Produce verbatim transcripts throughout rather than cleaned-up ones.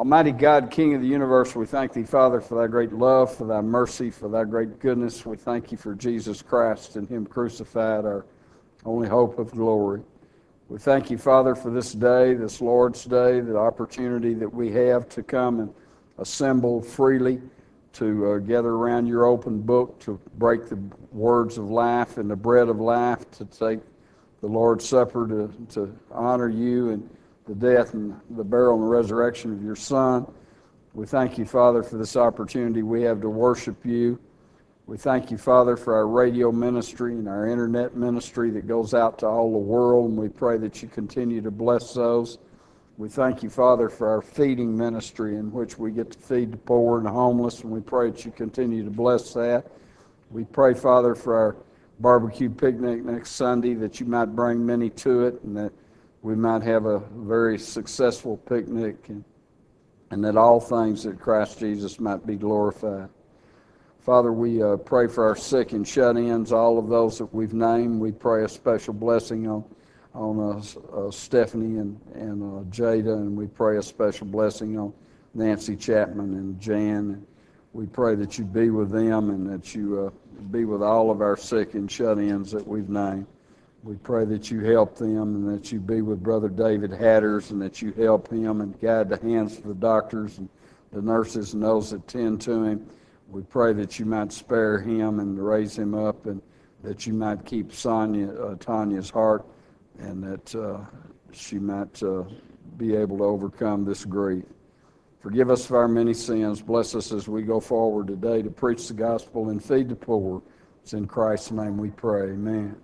Almighty God, King of the universe, we thank thee, Father, for thy great love, for thy mercy, for thy great goodness. We thank you for Jesus Christ and him crucified, our only hope of glory. We thank you, Father, for this day, this Lord's Day, the opportunity that we have to come and assemble freely, to uh, gather around your open book, to break the words of life and the bread of life, to take the Lord's Supper, to, to honor you and the death and the burial and the resurrection of your Son. We thank you, Father, for this opportunity we have to worship you. We thank you, Father, for our radio ministry and our internet ministry that goes out to all the world, and we pray that you continue to bless those. We thank you, Father, for our feeding ministry in which we get to feed the poor and the homeless, and we pray that you continue to bless that. We pray, Father, for our barbecue picnic next Sunday, that you might bring many to it, and that we might have a very successful picnic, and, and that all things that Christ Jesus might be glorified. Father, we uh, pray for our sick and shut-ins, all of those that we've named. We pray a special blessing on on uh, uh, Stephanie and, and uh, Jada, and we pray a special blessing on Nancy Chapman and Jan. And we pray that you be with them and that you uh, be with all of our sick and shut-ins that we've named. We pray that you help them and that you be with Brother David Hatters and that you help him and guide the hands of the doctors and the nurses and those that tend to him. We pray that you might spare him and raise him up, and that you might keep Sonia, uh, Tanya's heart, and that uh, she might uh, be able to overcome this grief. Forgive us of our many sins. Bless us as we go forward today to preach the gospel and feed the poor. It's in Christ's name we pray. Amen.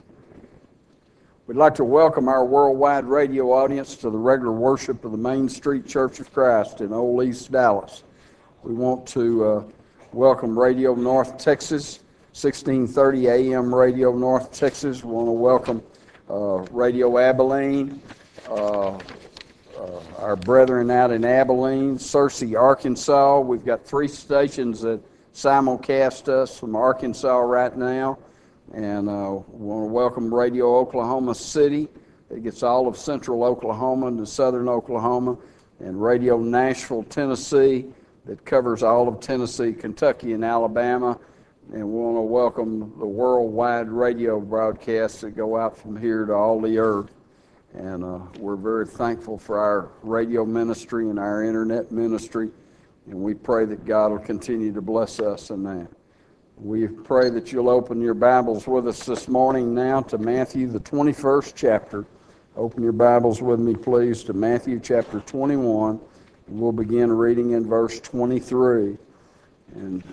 We'd like to welcome our worldwide radio audience to the regular worship of the Main Street Church of Christ in Old East Dallas. We want to uh, welcome Radio North Texas, sixteen thirty A M Radio North Texas. We want to welcome uh, Radio Abilene, uh, uh, our brethren out in Abilene, Searcy, Arkansas. We've got three stations that simulcast us from Arkansas right now. And uh, we want to welcome Radio Oklahoma City. It gets all of central Oklahoma and southern Oklahoma. And Radio Nashville, Tennessee, that covers all of Tennessee, Kentucky, and Alabama. And we want to welcome the worldwide radio broadcasts that go out from here to all the earth. And uh, we're very thankful for our radio ministry and our internet ministry. And we pray that God will continue to bless us in that. We pray that you'll open your Bibles with us this morning now to Matthew, the twenty-first chapter. Open your Bibles with me, please, to Matthew chapter twenty-one. And we'll begin reading in verse twenty-three. And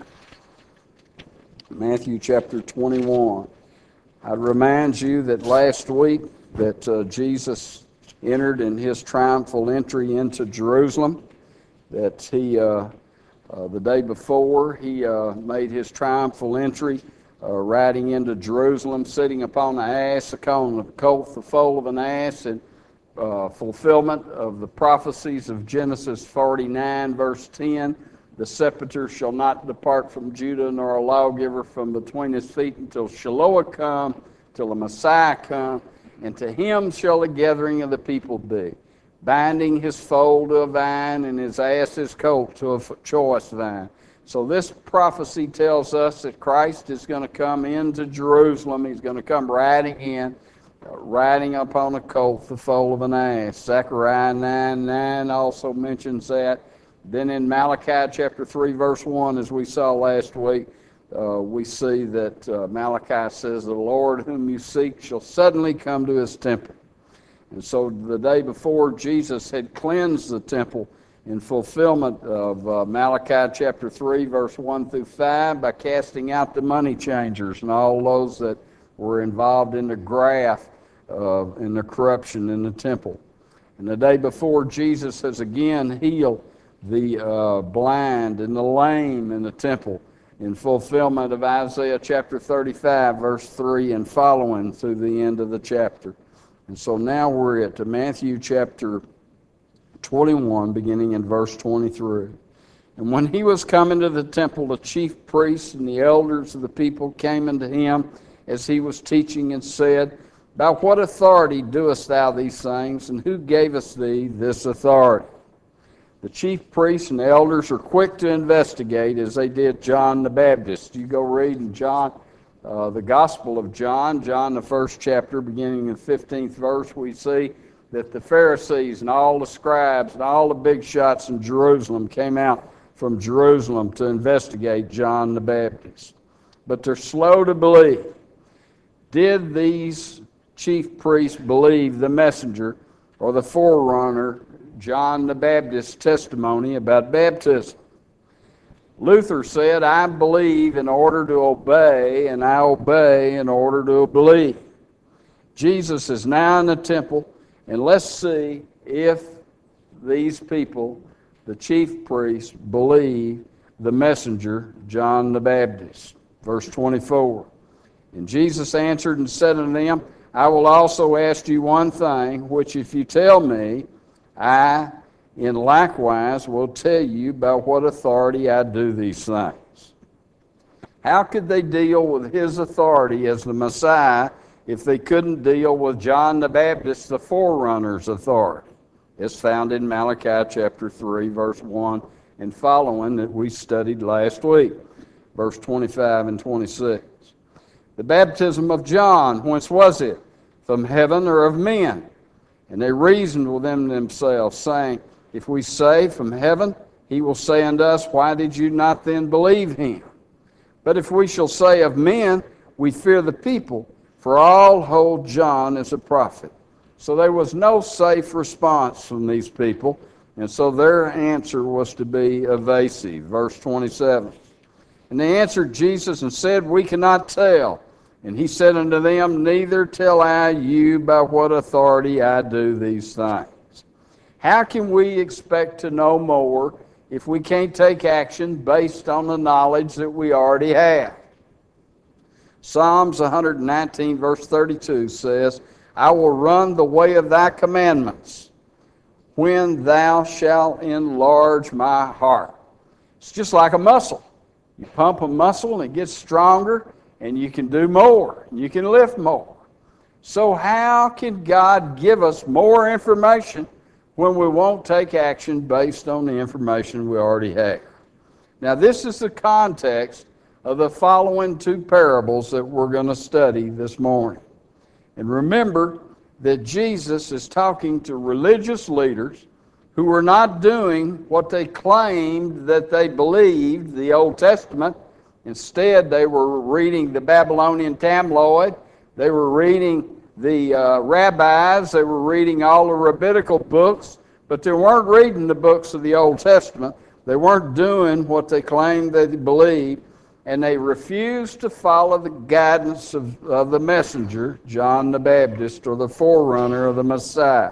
Matthew chapter twenty-one. I'd remind you that last week that uh, Jesus entered in his triumphal entry into Jerusalem, that he... Uh, Uh, the day before, he uh, made his triumphal entry, uh, riding into Jerusalem, sitting upon the ass, upon the colt, the foal of an ass, in uh, fulfillment of the prophecies of Genesis forty-nine, verse ten. The scepter shall not depart from Judah, nor a lawgiver from between his feet, until Shiloh come, till the Messiah come, and to him shall the gathering of the people be, binding his foal to a vine and his ass his colt to a choice vine. So this prophecy tells us that Christ is going to come into Jerusalem. He's going to come riding in, uh, riding upon a colt, the foal of an ass. Zechariah nine nine also mentions that. Then in Malachi chapter three, verse one, as we saw last week, uh, we see that uh, Malachi says, "The Lord whom you seek shall suddenly come to his temple." And so the day before, Jesus had cleansed the temple in fulfillment of uh, Malachi chapter three, verse one through five, by casting out the money changers and all those that were involved in the graft, uh, in the corruption in the temple. And the day before, Jesus has again healed the uh, blind and the lame in the temple in fulfillment of Isaiah chapter thirty-five, verse three and following through the end of the chapter. And so now we're at Matthew chapter twenty-one, beginning in verse twenty-three. And when he was come into the temple, the chief priests and the elders of the people came unto him as he was teaching, and said, By what authority doest thou these things, and who gavest thee this authority? The chief priests and the elders are quick to investigate as they did John the Baptist. You go read in John, uh, the Gospel of John, John the first chapter, beginning in the fifteenth verse, we see that the Pharisees and all the scribes and all the big shots in Jerusalem came out from Jerusalem to investigate John the Baptist. But they're slow to believe. Did these chief priests believe the messenger or the forerunner, John the Baptist's testimony about baptism? Luther said, I believe in order to obey, and I obey in order to believe. Jesus is now in the temple, and let's see if these people, the chief priests, believe the messenger, John the Baptist. Verse twenty-four. And Jesus answered and said unto them, I will also ask you one thing, which if you tell me, I in likewise will tell you by what authority I do these things. How could they deal with his authority as the Messiah if they couldn't deal with John the Baptist, the forerunner's authority? It's found in Malachi chapter three, verse one and following that we studied last week, verse twenty-five and twenty-six. The baptism of John, whence was it? From heaven or of men? And they reasoned with them themselves, saying, if we say from heaven, he will say unto us, why did you not then believe him? But if we shall say of men, we fear the people, for all hold John as a prophet. So there was no safe response from these people, and so their answer was to be evasive. Verse twenty-seven. And they answered Jesus and said, we cannot tell. And he said unto them, neither tell I you by what authority I do these things. How can we expect to know more if we can't take action based on the knowledge that we already have? Psalms one nineteen verse thirty-two says, I will run the way of thy commandments when thou shalt enlarge my heart. It's just like a muscle. You pump a muscle and it gets stronger, and you can do more. You can lift more. So how can God give us more information when we won't take action based on the information we already have? Now, this is the context of the following two parables that we're going to study this morning. And remember that Jesus is talking to religious leaders who were not doing what they claimed that they believed, the Old Testament. Instead, they were reading the Babylonian Talmud. They were reading the uh, rabbis. They were reading all the rabbinical books, but they weren't reading the books of the Old Testament. They weren't doing what they claimed they believed, and they refused to follow the guidance of, of the messenger, John the Baptist, or the forerunner of the Messiah.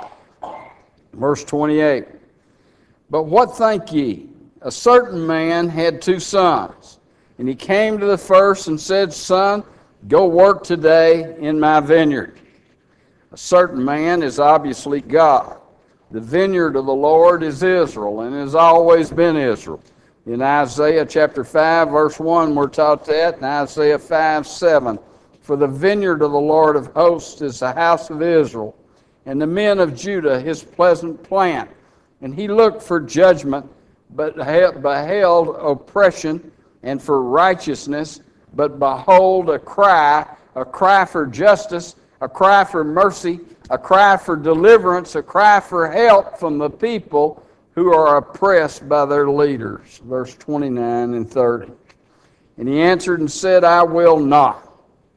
Verse twenty-eight. But what think ye? A certain man had two sons. And he came to the first and said, Son, go work today in my vineyard. A certain man is obviously God. The vineyard of the Lord is Israel, and has always been Israel. In Isaiah chapter five, verse one, we're taught that, in Isaiah five, seven. For the vineyard of the Lord of hosts is the house of Israel, and the men of Judah his pleasant plant. And he looked for judgment, but beheld oppression, and for righteousness, but behold a cry, a cry for justice, a cry for mercy, a cry for deliverance, a cry for help from the people who are oppressed by their leaders. Verse twenty-nine and thirty. And he answered and said, I will not.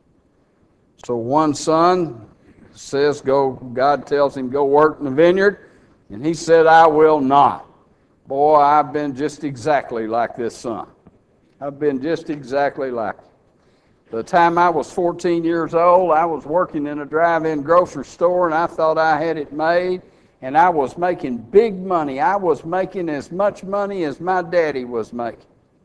So one son says, go, God tells him, go work in the vineyard, and he said, I will not. Boy, I've been just exactly like this son. I've been just exactly like it. By the time I was fourteen years old, I was working in a drive-in grocery store, and I thought I had it made, and I was making big money. I was making as much money as my daddy was making.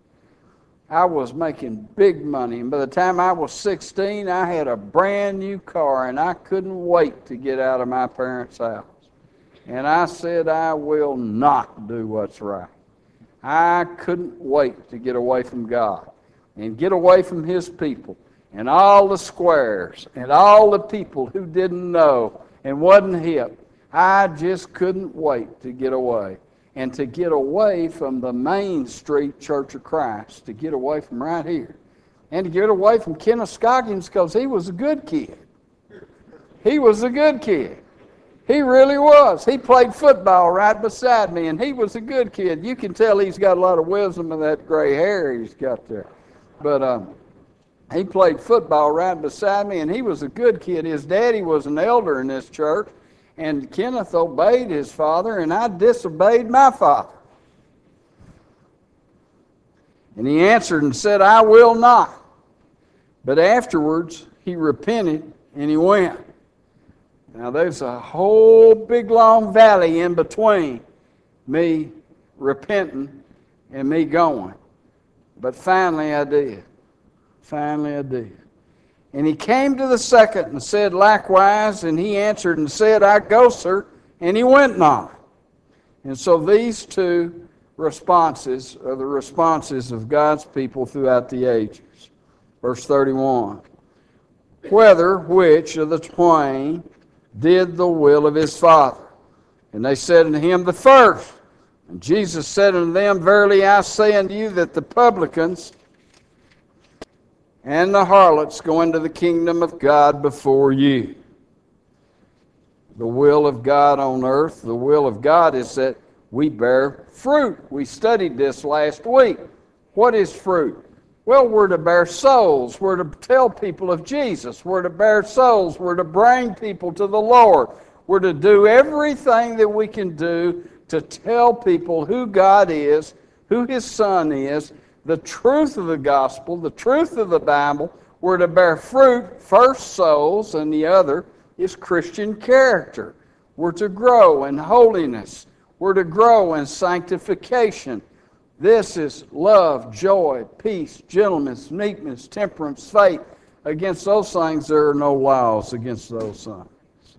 I was making big money, and by the time I was sixteen, I had a brand new car, and I couldn't wait to get out of my parents' house. And I said, I will not do what's right. I couldn't wait to get away from God and get away from his people and all the squares and all the people who didn't know and wasn't hip. I just couldn't wait to get away. and to get away from the Main Street Church of Christ, to get away from right here, and to get away from Kenneth Scoggins because he was a good kid. He was a good kid. He really was. He played football right beside me, and he was a good kid. You can tell he's got a lot of wisdom in that gray hair he's got there. But um, he played football right beside me, and he was a good kid. His daddy was an elder in this church, and Kenneth obeyed his father, and I disobeyed my father. And he answered and said, I will not. But afterwards, he repented, and he went. Now, there's a whole big, long valley in between me repenting and me going. But finally, I did. Finally, I did. And he came to the second and said likewise, and he answered and said, I go, sir, and he went not. And so these two responses are the responses of God's people throughout the ages. Verse thirty-one, whether which of the twain did the will of his father? And they said unto him, the first. And Jesus said unto them, verily I say unto you that the publicans and the harlots go into the kingdom of God before you. The will of God on earth, the will of God is that we bear fruit. We studied this last week. What is fruit? Well, we're to bear souls. We're to tell people of Jesus. We're to bear souls. We're to bring people to the Lord. We're to do everything that we can do to tell people who God is, who His Son is, the truth of the gospel, the truth of the Bible. We're to bear fruit, first souls, and the other is Christian character. We're to grow in holiness. We're to grow in sanctification. This is love, joy, peace, gentleness, meekness, temperance, faith. Against those things there are no laws against those things.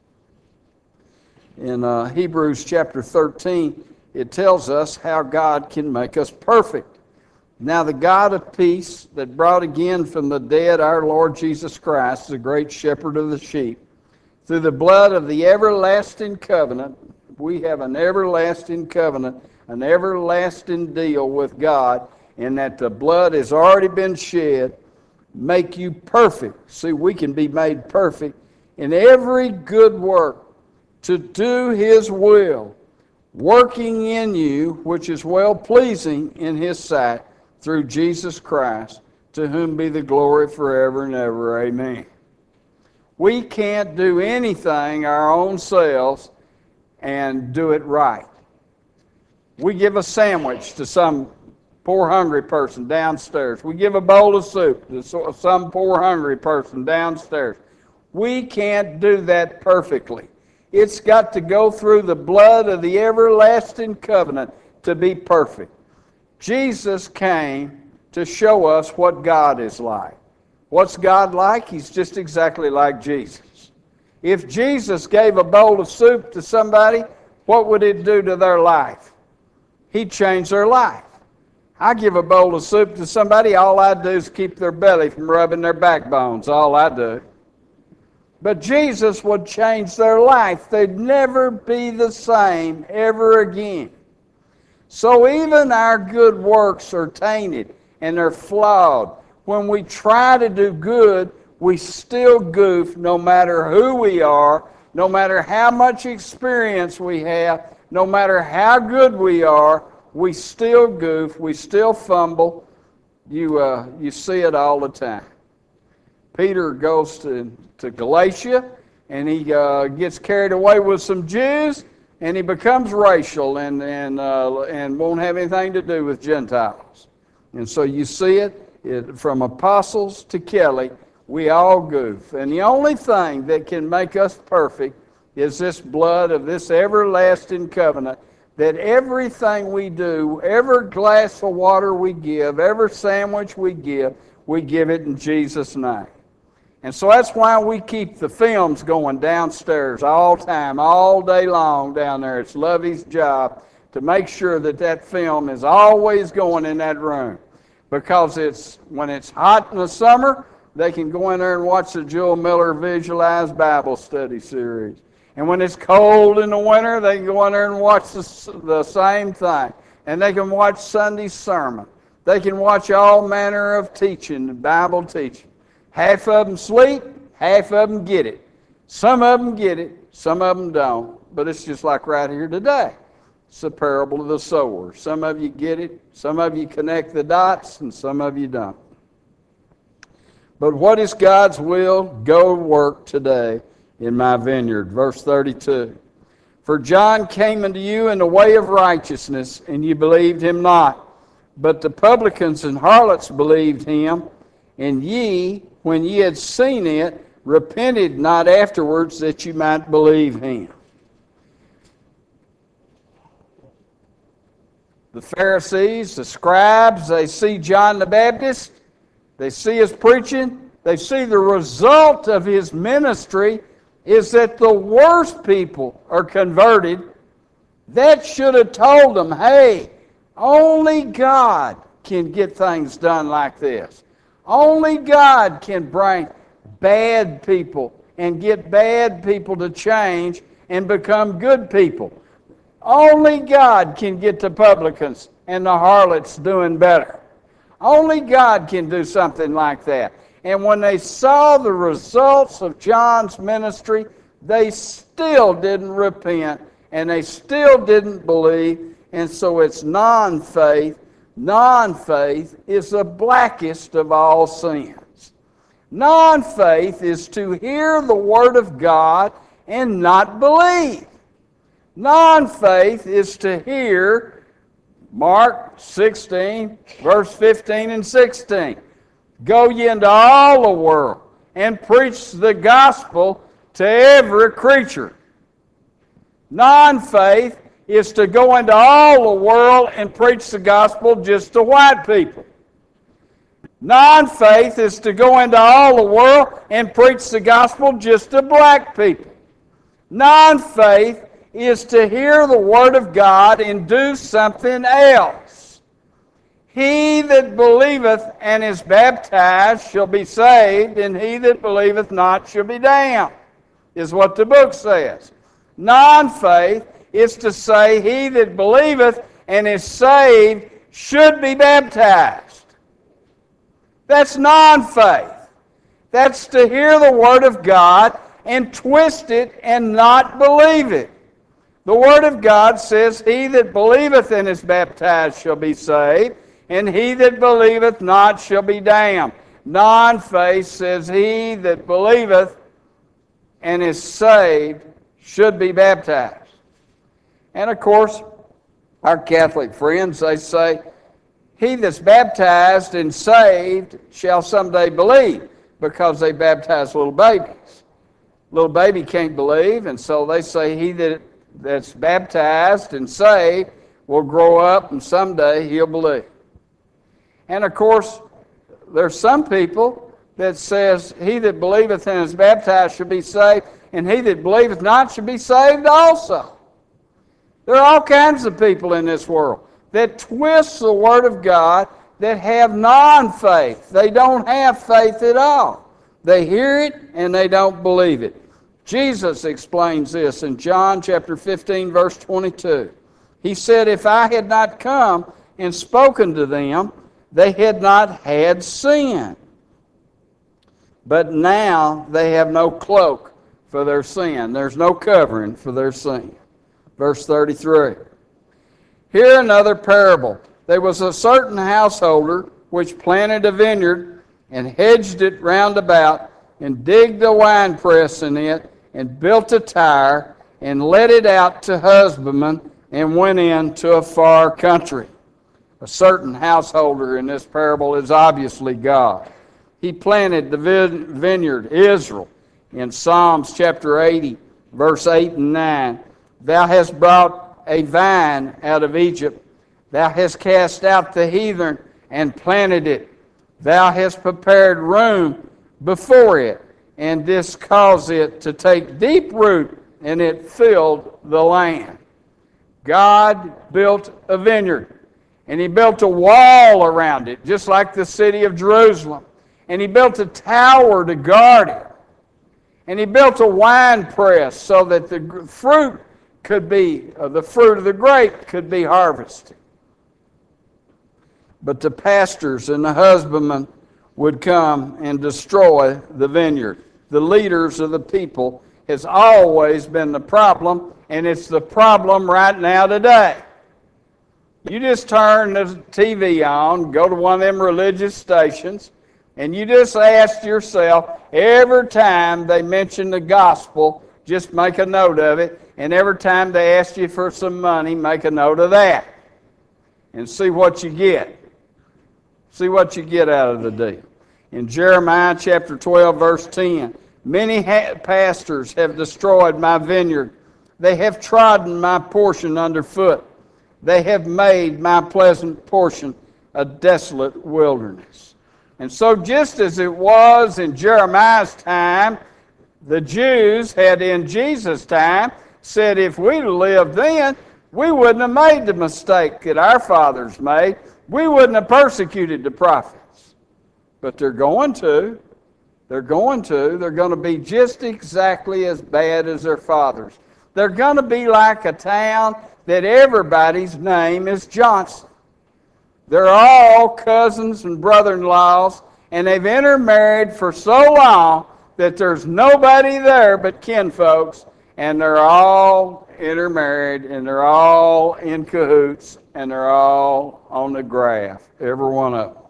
In uh, Hebrews chapter thirteen, it tells us how God can make us perfect. Now the God of peace that brought again from the dead our Lord Jesus Christ, the great shepherd of the sheep, through the blood of the everlasting covenant, we have an everlasting covenant, an everlasting deal with God, in that the blood has already been shed, make you perfect. See, we can be made perfect in every good work to do His will, working in you, which is well-pleasing in His sight, through Jesus Christ, to whom be the glory forever and ever. Amen. We can't do anything our own selves and do it right. We give a sandwich to some poor hungry person downstairs. We give a bowl of soup to some poor hungry person downstairs. We can't do that perfectly. It's got to go through the blood of the everlasting covenant to be perfect. Jesus came to show us what God is like. What's God like? He's just exactly like Jesus. If Jesus gave a bowl of soup to somebody, what would it do to their life? He'd change their life. I give a bowl of soup to somebody, all I do is keep their belly from rubbing their backbones. All I do. But Jesus would change their life. They'd never be the same ever again. So even our good works are tainted and they're flawed. When we try to do good, we still goof no matter who we are, no matter how much experience we have, no matter how good we are, we still goof, we still fumble. You, uh, you see it all the time. Peter goes to, to Galatia, and he uh, gets carried away with some Jews, and he becomes racial and, and, uh, and won't have anything to do with Gentiles. And so you see it, it from apostles to Kelly, we all goof. And the only thing that can make us perfect is this blood of this everlasting covenant, that everything we do, every glass of water we give, every sandwich we give, we give it in Jesus' name. And so that's why we keep the films going downstairs all time, all day long down there. It's Lovey's job to make sure that that film is always going in that room. Because it's when it's hot in the summer, they can go in there and watch the Joel Miller Visualized Bible Study series. And when it's cold in the winter, they can go in there and watch the, the same thing. And they can watch Sunday sermon. They can watch all manner of teaching, Bible teaching. Half of them sleep, half of them get it. Some of them get it, some of them don't. But it's just like right here today. It's the parable of the sower. Some of you get it, some of you connect the dots, and some of you don't. But what is God's will? Go work today in my vineyard. Verse thirty-two. For John came unto you in the way of righteousness, and you believed him not. But the publicans and harlots believed him, and ye, when ye had seen it, repented not afterwards that you might believe him. The Pharisees, the scribes, they see John the Baptist, they see his preaching, they see the result of his ministry is that the worst people are converted. That should have told them, hey, only God can get things done like this. Only God can bring bad people and get bad people to change and become good people. Only God can get the publicans and the harlots doing better. Only God can do something like that. And when they saw the results of John's ministry, they still didn't repent and they still didn't believe. And so it's non-faith. Non-faith is the blackest of all sins. Non-faith is to hear the Word of God and not believe. Non-faith is to hear Mark sixteen, verse fifteen and sixteen. Go ye into all the world and preach the gospel to every creature. Non-faith is to go into all the world and preach the gospel just to white people. Non-faith is to go into all the world and preach the gospel just to black people. Non-faith is to hear the Word of God and do something else. He that believeth and is baptized shall be saved, and he that believeth not shall be damned, is what the book says. Non-faith is to say he that believeth and is saved should be baptized. That's non-faith. That's to hear the Word of God and twist it and not believe it. The Word of God says, he that believeth and is baptized shall be saved, and he that believeth not shall be damned. Non-faith says, he that believeth and is saved should be baptized. And of course, our Catholic friends, they say, he that's baptized and saved shall someday believe, because they baptize little babies. Little baby can't believe, and so they say he that that's baptized and saved will grow up and someday he'll believe. And of course, there's some people that says he that believeth and is baptized shall be saved, and he that believeth not shall be saved also. There are all kinds of people in this world that twist the Word of God, that have non-faith. They don't have faith at all. They hear it and they don't believe it. Jesus explains this in John chapter fifteen, verse twenty-two. He said, if I had not come and spoken to them, they had not had sin. But now they have no cloak for their sin. There's no covering for their sin. Verse thirty-three. Here another parable. There was a certain householder which planted a vineyard and hedged it round about, and digged a winepress in it, and built a tower, and let it out to husbandmen, and went into a far country. A certain householder in this parable is obviously God. He planted the vineyard, Israel, in Psalms chapter eighty, verse eight and nine. Thou hast brought a vine out of Egypt. Thou hast cast out the heathen and planted it. Thou hast prepared room before it, and this caused it to take deep root, and it filled the land. God built a vineyard, and He built a wall around it, just like the city of Jerusalem. And He built a tower to guard it. And he built a wine press so that the fruit could be, uh, the fruit of the grape could be harvested. But the pastors and the husbandmen would come and destroy the vineyard. The leaders of the people has always been the problem, and it's the problem right now today. You just turn the T V on, go to one of them religious stations, and you just ask yourself, every time they mention the gospel, just make a note of it, and every time they ask you for some money, make a note of that, and see what you get. See what you get out of the deal. In Jeremiah chapter twelve, verse ten, many ha- pastors have destroyed my vineyard. They have trodden my portion underfoot. They have made my pleasant portion a desolate wilderness. And so just as it was in Jeremiah's time, the Jews had in Jesus' time said if we'd lived then, we wouldn't have made the mistake that our fathers made. We wouldn't have persecuted the prophets. But they're going to. They're going to. They're going to be just exactly as bad as their fathers. They're going to be like a town that everybody's name is Johnson. They're all cousins and brother-in-laws, and they've intermarried for so long that there's nobody there but kinfolks, and they're all intermarried, and they're all in cahoots, and they're all on the graph, every one of them.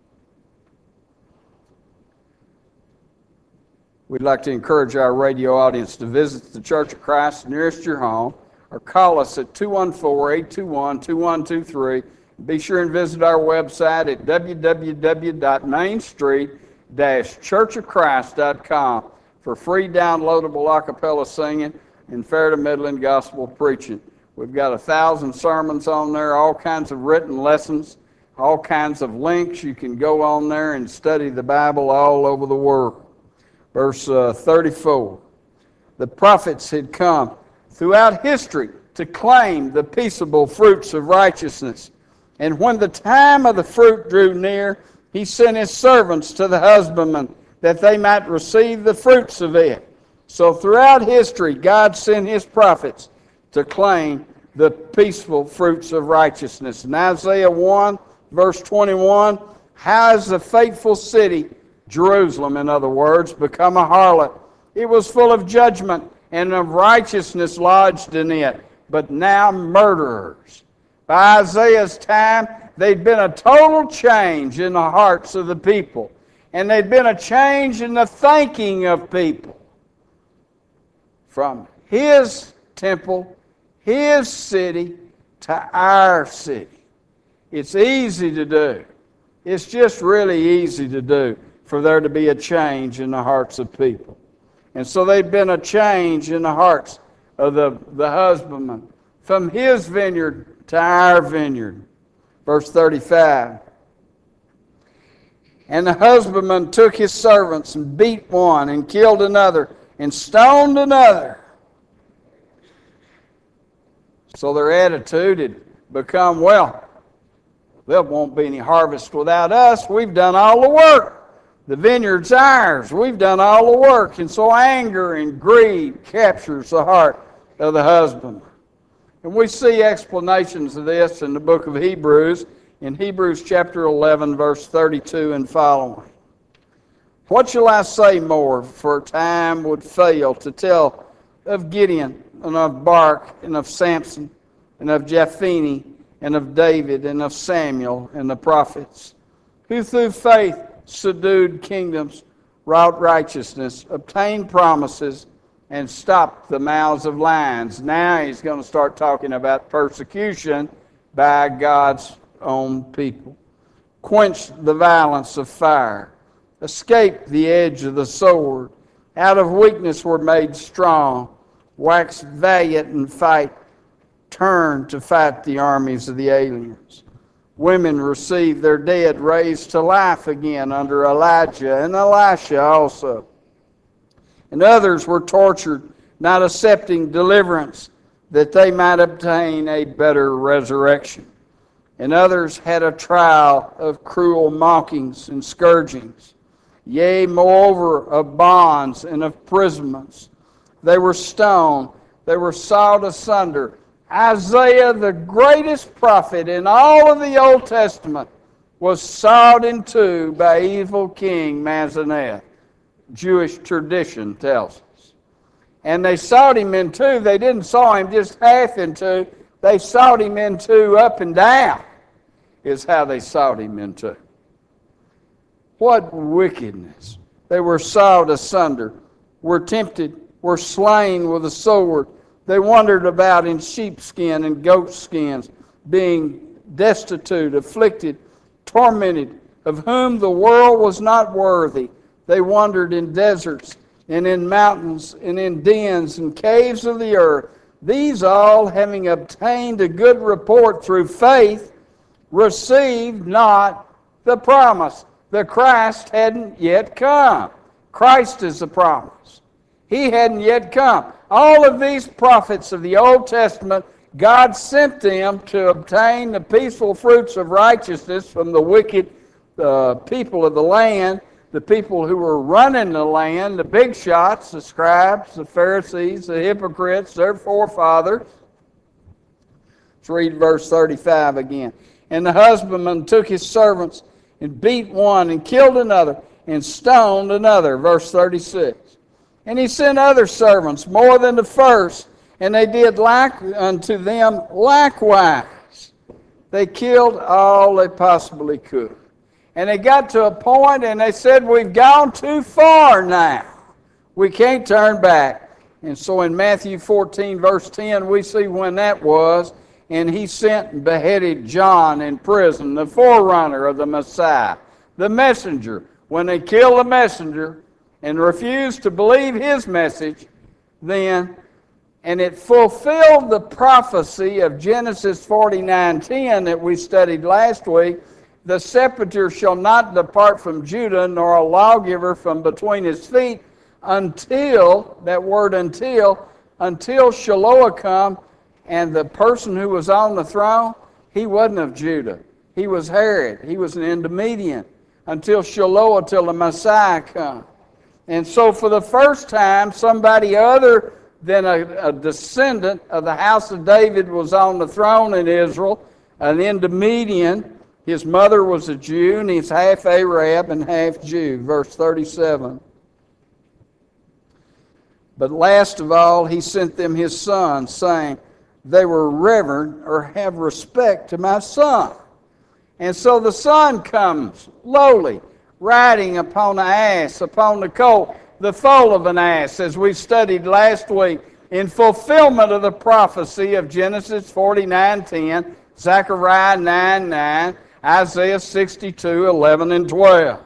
We'd like to encourage our radio audience to visit the Church of Christ nearest your home, or call us at two one four, eight two one, two one two three. Be sure and visit our website at w w w dot main street dash church of christ dot com for free downloadable a cappella singing and fair to middling gospel preaching. We've got a thousand sermons on there, all kinds of written lessons, all kinds of links. You can go on there and study the Bible all over the world. Verse uh, thirty-four, the prophets had come throughout history to claim the peaceable fruits of righteousness. And when the time of the fruit drew near, he sent his servants to the husbandmen that they might receive the fruits of it. So throughout history, God sent his prophets to claim the peaceful fruits of righteousness. In Isaiah one, verse twenty-one, how is the faithful city, Jerusalem in other words, become a harlot? It was full of judgment and of righteousness lodged in it, but now murderers. By Isaiah's time, there'd been a total change in the hearts of the people, and there'd been a change in the thinking of people. From his temple, his city, to our city. It's easy to do. It's just really easy to do for there to be a change in the hearts of people. And so there'd been a change in the hearts of the, the husbandman from his vineyard to our vineyard. Verse thirty-five. And the husbandman took his servants and beat one and killed another and stoned another. So their attitude had become, well, there won't be any harvest without us. We've done all the work. The vineyard's ours. We've done all the work. And so anger and greed captures the heart of the husband. And we see explanations of this in the book of Hebrews, in Hebrews chapter eleven, verse thirty-two and following. What shall I say more, for time would fail to tell of Gideon, and of Barak, and of Samson, and of Jephthah, and of David, and of Samuel, and the prophets, who through faith subdued kingdoms, wrought righteousness, obtained promises, and stopped the mouths of lions. Now he's going to start talking about persecution by God's own people. Quenched the violence of fire, escaped the edge of the sword, out of weakness were made strong, waxed valiant in fight, turned to fight the armies of the aliens. Women received their dead raised to life again under Elijah and Elisha also. And others were tortured, not accepting deliverance, that they might obtain a better resurrection. And others had a trial of cruel mockings and scourgings. Yea, moreover, of bonds and of imprisonments. They were stoned. They were sawed asunder. Isaiah, the greatest prophet in all of the Old Testament, was sawed in two by evil King Mazzaneth. Jewish tradition tells us. And they sawed him in two. They didn't saw him just half in two. They sawed him in two up and down is how they sawed him in two. What wickedness. They were sawed asunder, were tempted, were slain with a sword. They wandered about in sheepskin and goatskins, being destitute, afflicted, tormented, of whom the world was not worthy. They wandered in deserts and in mountains and in dens and caves of the earth. These all, having obtained a good report through faith, received not the promise. The Christ hadn't yet come. Christ is the promise. He hadn't yet come. All of these prophets of the Old Testament, God sent them to obtain the peaceful fruits of righteousness from the wicked uh, people of the land, the people who were running the land, the big shots, the scribes, the Pharisees, the hypocrites, their forefathers. Let's read verse thirty-five again. And the husbandman took his servants and beat one and killed another and stoned another. Verse thirty-six. And he sent other servants more than the first, and they did like unto them likewise. They killed all they possibly could. And they got to a point and they said, we've gone too far now. We can't turn back. And so in Matthew fourteen, verse ten, we see when that was. And he sent and beheaded John in prison, the forerunner of the Messiah, the messenger. When they killed the messenger and refused to believe his message, then, and it fulfilled the prophecy of Genesis forty-nine ten that we studied last week, the scepter shall not depart from Judah, nor a lawgiver from between his feet, until, that word until, until Shiloh come. And the person who was on the throne, he wasn't of Judah. He was Herod. He was an intermediate until Shiloh, till the Messiah come. And so for the first time, somebody other than a, a descendant of the house of David was on the throne in Israel, an intermediate. His mother was a Jew, and he's half Arab and half Jew. Verse thirty-seven. But last of all, he sent them his son, saying, they were reverent or have respect to my son. And so the son comes lowly, riding upon the ass, upon the colt, the foal of an ass, as we studied last week, in fulfillment of the prophecy of Genesis forty-nine ten, Zechariah nine nine, Isaiah sixty-two eleven and twelve.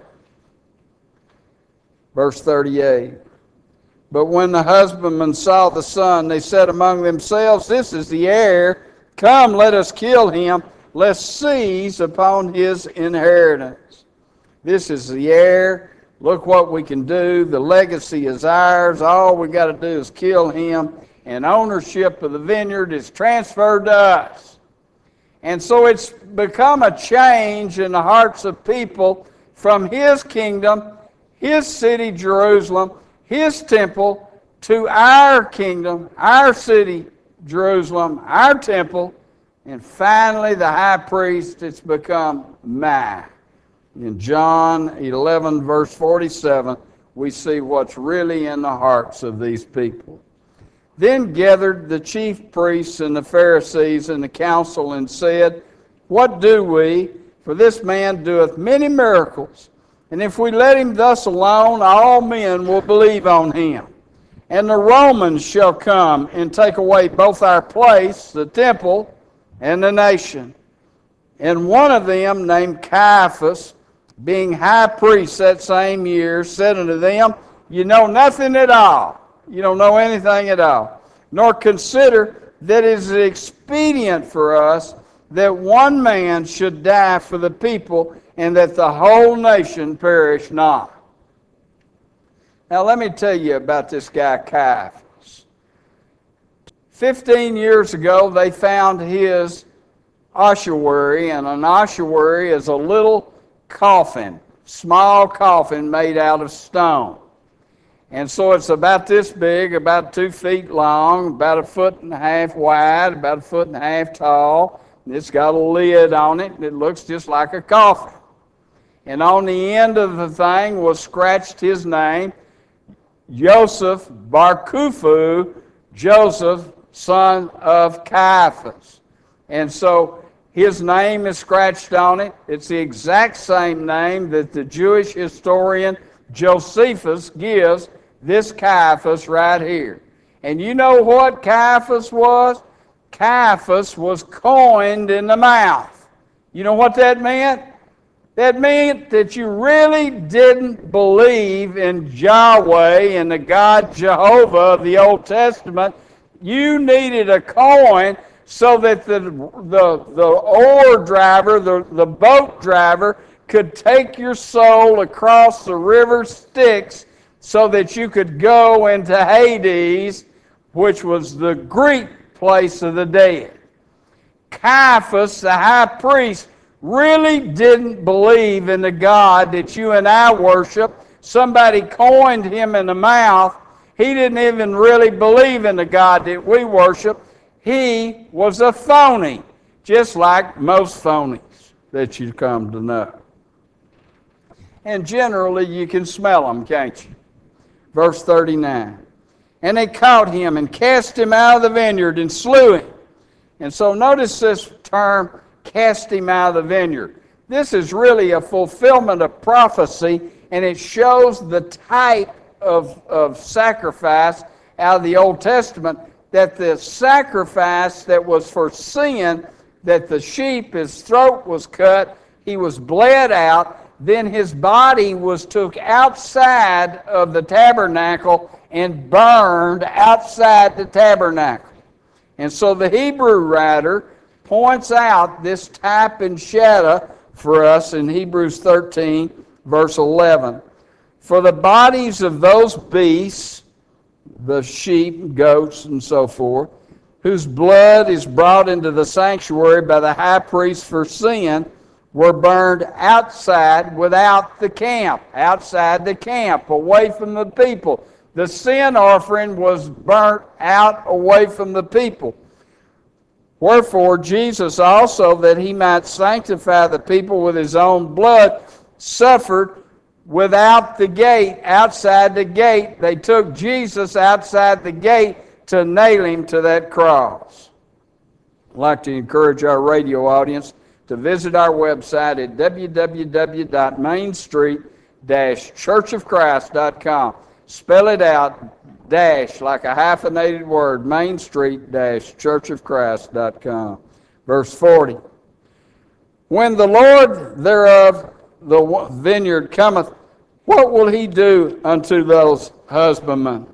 Verse thirty-eight. But when the husbandmen saw the son, they said among themselves, this is the heir. Come, let us kill him. Let's seize upon his inheritance. This is the heir. Look what we can do. The legacy is ours. All we got to do is kill him. And ownership of the vineyard is transferred to us. And so it's become a change in the hearts of people from his kingdom, his city, Jerusalem, his temple, to our kingdom, our city, Jerusalem, our temple, and finally the high priest, it's become mine. In John eleven, verse forty-seven, we see what's really in the hearts of these people. Then gathered the chief priests and the Pharisees and the council and said, what do we? For this man doeth many miracles. And if we let him thus alone, all men will believe on him. And the Romans shall come and take away both our place, the temple, and the nation. And one of them, named Caiaphas, being high priest that same year, said unto them, you know nothing at all. You don't know anything at all. Nor consider that it is expedient for us that one man should die for the people, and that the whole nation perish not. Now let me tell you about this guy Caiaphas. Fifteen years ago, they found his ossuary, and an ossuary is a little coffin small coffin made out of stone. And so it's about this big, about two feet long, about a foot and a half wide, about a foot and a half tall. And it's got a lid on it, and it looks just like a coffin. And on the end of the thing was scratched his name, Joseph Bar Kufu, Joseph, son of Caiaphas. And so his name is scratched on it. It's the exact same name that the Jewish historian Josephus gives this Caiaphas right here. And you know what Caiaphas was? Caiaphas was coined in the mouth. You know what that meant? That meant that you really didn't believe in Yahweh and the God Jehovah of the Old Testament. You needed a coin so that the, the, the oar driver, the, the boat driver, could take your soul across the river Styx so that you could go into Hades, which was the Greek place of the dead. Caiaphas, the high priest, really didn't believe in the God that you and I worship. Somebody coined him in the mouth. He didn't even really believe in the God that we worship. He was a phony, just like most phonies that you come to know. And generally you can smell them, can't you? Verse thirty-nine. And they caught him and cast him out of the vineyard and slew him. And so notice this term, cast him out of the vineyard. This is really a fulfillment of prophecy, and it shows the type of, of sacrifice out of the Old Testament, that the sacrifice that was for sin, that the sheep, his throat was cut, he was bled out, then his body was took outside of the tabernacle and burned outside the tabernacle. And so the Hebrew writer points out this type and shadow for us in Hebrews thirteen, verse eleven. For the bodies of those beasts, the sheep, goats, and so forth, whose blood is brought into the sanctuary by the high priest for sin, were burned outside without the camp, outside the camp, away from the people. The sin offering was burnt out away from the people. Wherefore Jesus also, that he might sanctify the people with his own blood, suffered without the gate, outside the gate. They took Jesus outside the gate to nail him to that cross. I'd like to encourage our radio audience to visit our website at w w w dot main street dash church of christ dot com. Spell it out, dash, like a hyphenated word, main street dash church of christ dot com. Verse forty. When the Lord thereof the vineyard cometh, what will he do unto those husbandmen?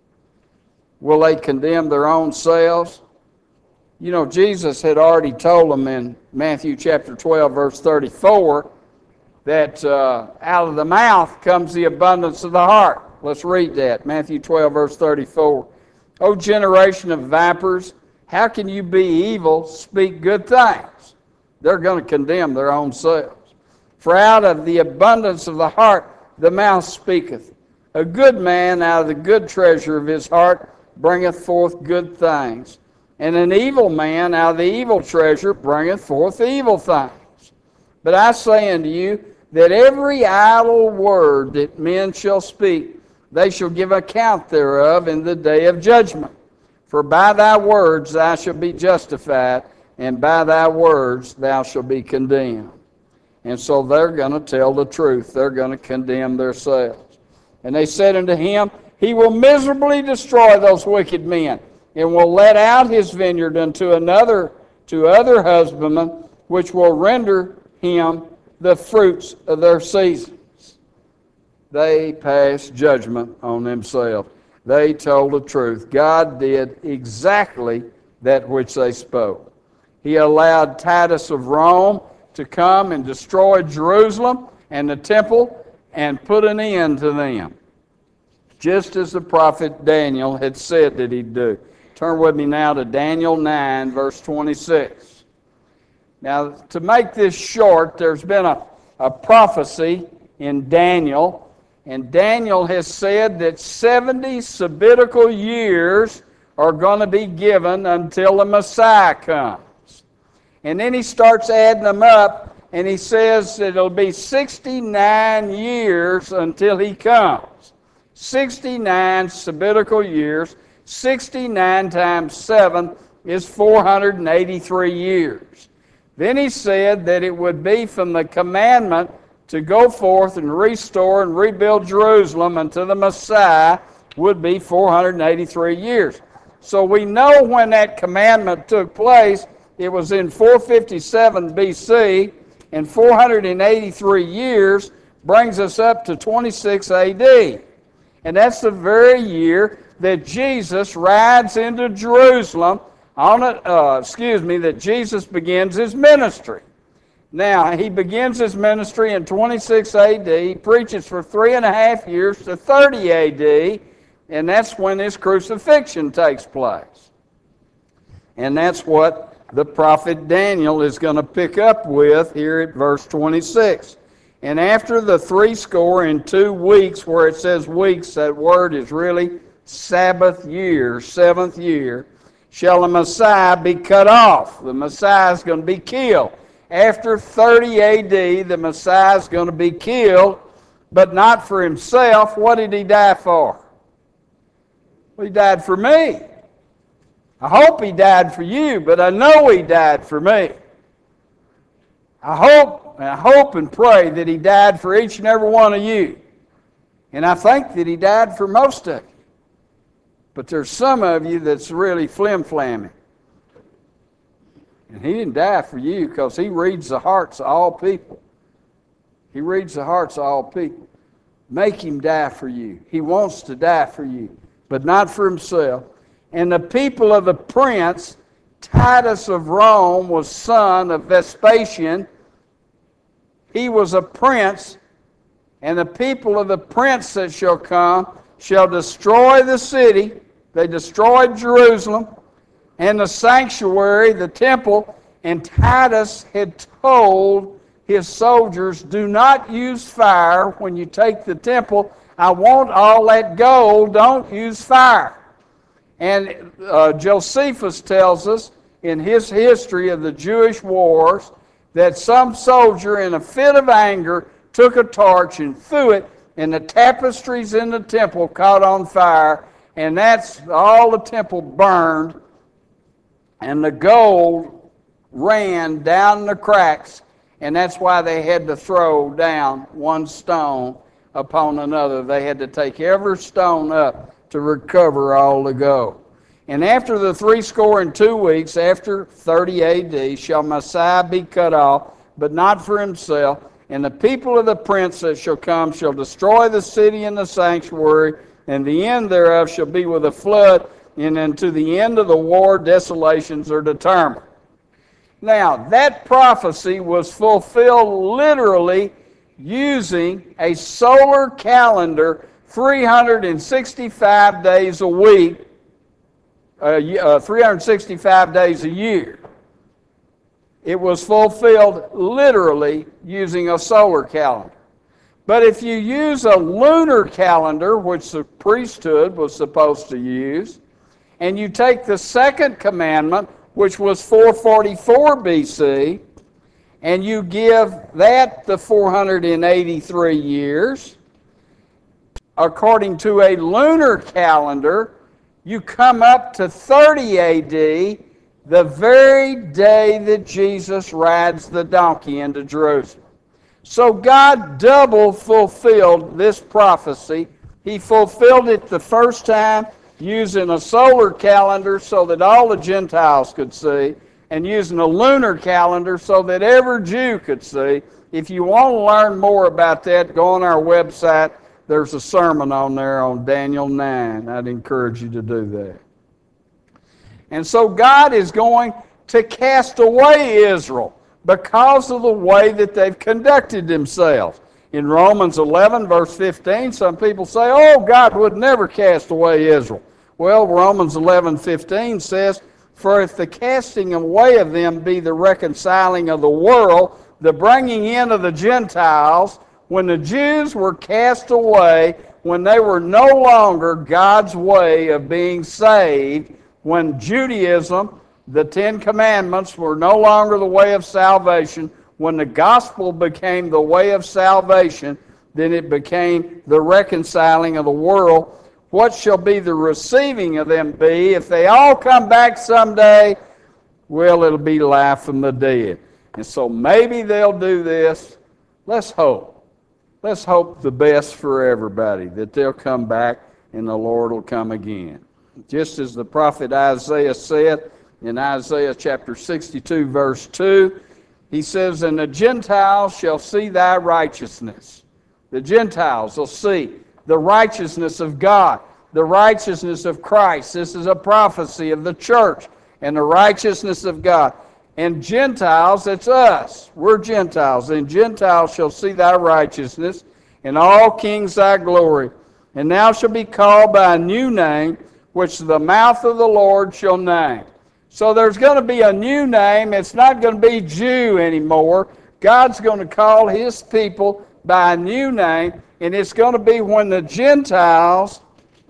Will they condemn their own selves? You know, Jesus had already told them in Matthew chapter twelve, verse thirty-four, that uh, out of the mouth comes the abundance of the heart. Let's read that. Matthew twelve, verse thirty-four. O generation of vipers, how can you be evil, speak good things? They're going to condemn their own selves. For out of the abundance of the heart the mouth speaketh. A good man out of the good treasure of his heart bringeth forth good things. And an evil man out of the evil treasure bringeth forth evil things. But I say unto you, that every idle word that men shall speak, they shall give account thereof in the day of judgment. For by thy words thou shalt be justified, and by thy words thou shalt be condemned. And so they're going to tell the truth. They're going to condemn themselves. And they said unto him, he will miserably destroy those wicked men, and will let out his vineyard unto another, to other husbandmen, which will render him the fruits of their seasons. They passed judgment on themselves. They told the truth. God did exactly that which they spoke. He allowed Titus of Rome to come and destroy Jerusalem and the temple and put an end to them, just as the prophet Daniel had said that he'd do. Turn with me now to Daniel nine, verse twenty-six. Now, to make this short, there's been a, a prophecy in Daniel. And Daniel has said that seventy sabbatical years are going to be given until the Messiah comes. And then he starts adding them up, and he says it'll be sixty-nine years until he comes. sixty-nine sabbatical years. sixty-nine times seven is four hundred eighty-three years. Then he said that it would be from the commandment to go forth and restore and rebuild Jerusalem until the Messiah would be four hundred eighty-three years. So we know when that commandment took place. It was in four fifty-seven B C, and four hundred eighty-three years brings us up to twenty-six A D. And that's the very year that Jesus rides into Jerusalem on a, uh, excuse me, that Jesus begins his ministry. Now, he begins his ministry in twenty-six A D, he preaches for three and a half years to thirty A D, and that's when his crucifixion takes place. And that's what the prophet Daniel is going to pick up with here at verse twenty-six. And after the three score and two weeks, where it says weeks, that word is really Sabbath year, seventh year, shall the Messiah be cut off. The Messiah is going to be killed. After thirty A D, the Messiah is going to be killed, but not for himself. What did he die for? Well, he died for me. I hope he died for you, but I know he died for me. I hope, I hope and pray that he died for each and every one of you. And I think that he died for most of you. But there's some of you that's really flim-flamming. And he didn't die for you because he reads the hearts of all people. He reads the hearts of all people. Make him die for you. He wants to die for you, but not for himself. And the people of the prince, Titus of Rome, was son of Vespasian. He was a prince, and the people of the prince that shall come shall destroy the city. They destroyed Jerusalem and the sanctuary, the temple, and Titus had told his soldiers, do not use fire when you take the temple. I want all that gold. Don't use fire. And uh, Josephus tells us in his history of the Jewish wars that some soldier in a fit of anger took a torch and threw it, and the tapestries in the temple caught on fire, and that's all the temple burned, and the gold ran down the cracks, and that's why they had to throw down one stone upon another. They had to take every stone up to recover all the gold. And after the three score and two weeks, after thirty A D, shall Messiah be cut off, but not for himself. And the people of the prince that shall come shall destroy the city and the sanctuary, and the end thereof shall be with a flood, and unto the end of the war desolations are determined. Now, that prophecy was fulfilled literally using a solar calendar three hundred sixty-five days a week, uh, uh, three hundred sixty-five days a year. It was fulfilled literally using a solar calendar. But if you use a lunar calendar, which the priesthood was supposed to use, and you take the second commandment, which was four forty-four B C, and you give that the four hundred eighty-three years, according to a lunar calendar, you come up to thirty A D, the very day that Jesus rides the donkey into Jerusalem. So God double fulfilled this prophecy. He fulfilled it the first time using a solar calendar so that all the Gentiles could see, and using a lunar calendar so that every Jew could see. If you want to learn more about that, go on our website. There's a sermon on there on Daniel nine. I'd encourage you to do that. And so God is going to cast away Israel because of the way that they've conducted themselves. In Romans eleven, verse fifteen, some people say, oh, God would never cast away Israel. Well, Romans eleven fifteen says, for if the casting away of them be the reconciling of the world, the bringing in of the Gentiles, When the Jews were cast away, when they were no longer God's way of being saved, when Judaism, the Ten Commandments, were no longer the way of salvation, when the gospel became the way of salvation, then it became the reconciling of the world. What shall be the receiving of them be? If they all come back someday, well, it'll be life from the dead. And so maybe they'll do this. Let's hope. Let's hope the best for everybody, that they'll come back and the Lord will come again. Just as the prophet Isaiah said in Isaiah chapter sixty-two, verse two, he says, "And the Gentiles shall see thy righteousness." The Gentiles will see the righteousness of God, the righteousness of Christ. This is a prophecy of the church and the righteousness of God. And Gentiles, it's us. We're Gentiles. And Gentiles shall see thy righteousness, and all kings thy glory. And thou shalt be called by a new name, which the mouth of the Lord shall name. So there's going to be a new name. It's not going to be Jew anymore. God's going to call his people by a new name, and it's going to be when the Gentiles,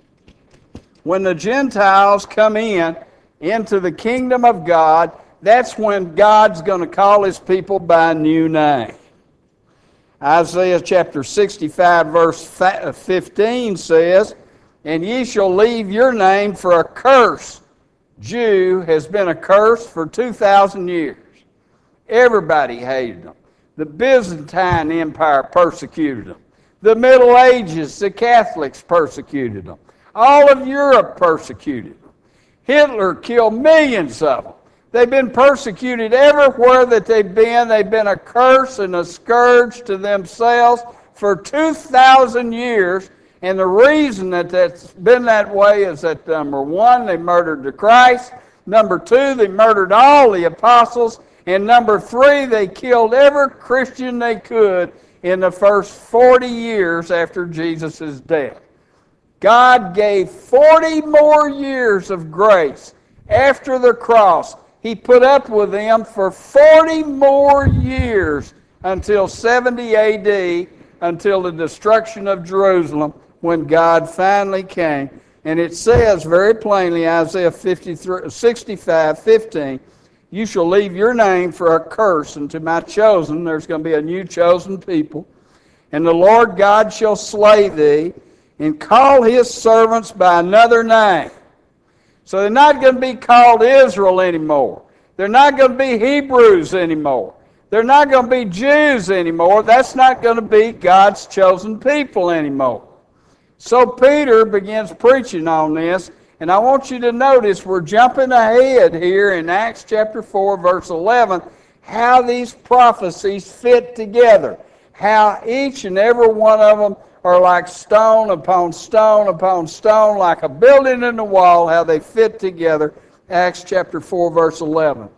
when the Gentiles come in, into the kingdom of God, that's when God's going to call his people by a new name. Isaiah chapter sixty-five, verse fifteen says, "And ye shall leave your name for a curse." Jew has been a curse for two thousand years. Everybody hated them. The Byzantine Empire persecuted them. The Middle Ages, the Catholics persecuted them. All of Europe persecuted them. Hitler killed millions of them. They've been persecuted everywhere that they've been. They've been a curse and a scourge to themselves for two thousand years. And the reason that that's been that way is that, number one, they murdered the Christ. Number two, they murdered all the apostles. And number three, they killed every Christian they could in the first forty years after Jesus' death. God gave forty more years of grace after the cross. He put up with them for forty more years until seventy A D, until the destruction of Jerusalem, when God finally came. And it says very plainly, Isaiah sixty-five, fifteen, "You shall leave your name for a curse unto my chosen." There's going to be a new chosen people. "And the Lord God shall slay thee, and call his servants by another name." So they're not going to be called Israel anymore. They're not going to be Hebrews anymore. They're not going to be Jews anymore. That's not going to be God's chosen people anymore. So Peter begins preaching on this, and I want you to notice we're jumping ahead here in Acts chapter four, verse eleven, how these prophecies fit together, how each and every one of them are like stone upon stone upon stone, like a building in the wall, how they fit together. Acts chapter four, verse eleven.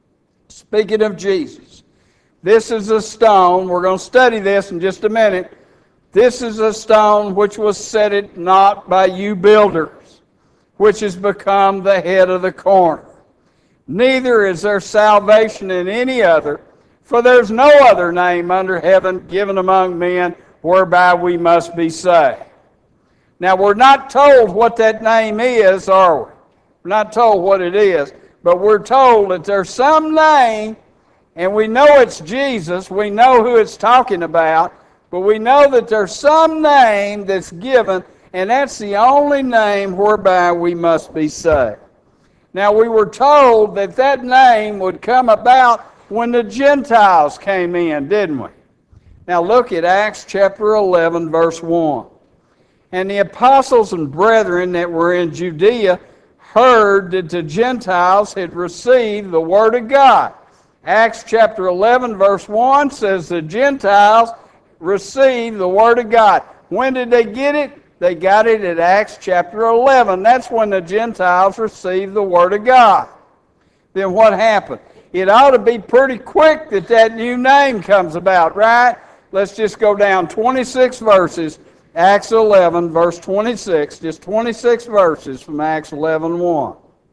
Speaking of Jesus, this is a stone. We're going to study this in just a minute. "This is a stone which was set at naught by you builders, which has become the head of the corner. Neither is there salvation in any other, for there's no other name under heaven given among men whereby we must be saved." Now, we're not told what that name is, are we? We're not told what it is, but we're told that there's some name, and we know it's Jesus. We know who it's talking about, but we know that there's some name that's given, and that's the only name whereby we must be saved. Now, we were told that that name would come about when the Gentiles came in, didn't we? Now look at Acts chapter eleven, verse one. "And the apostles and brethren that were in Judea heard that the Gentiles had received the word of God." Acts chapter eleven, verse one says the Gentiles received the word of God. When did they get it? They got it at Acts chapter eleven. That's when the Gentiles received the word of God. Then what happened? It ought to be pretty quick that that new name comes about, right? Let's just go down twenty-six verses. Acts eleven, verse twenty-six. Just twenty-six verses from Acts eleven, one.